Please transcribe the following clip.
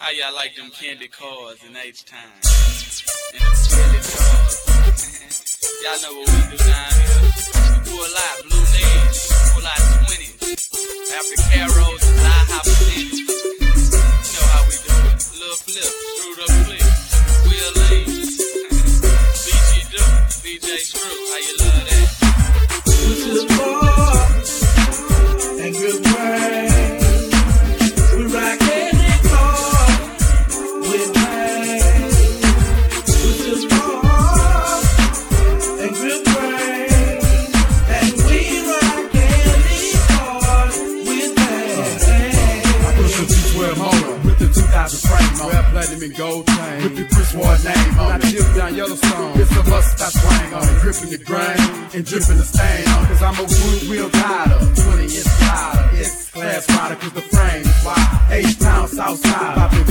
How y'all like them candy cars in H-Time? And them candy cars. Y'all know what we do down here. We pull out blue names, pull out 20s, after carrots, IHOP pennies. You know how we do it. Little flip, screwed up flip, Will Lane, BG Duke, BJ Screw. How you love that? This is war and good brain. We rock any car with pain. This is war and good brain. And we rock any car with pain. I push a T12 motor with the 2000 frame on. Wear platinum and gold chain with the Chris Ward name on. I dip down Yellowstone. It's a must I swang on. Gripping the grain and dripping the stain on. Cause I'm a wood-wheel rider, 20-inch rider, S-class rider. Cause the frame is wide. H-Town, Southside.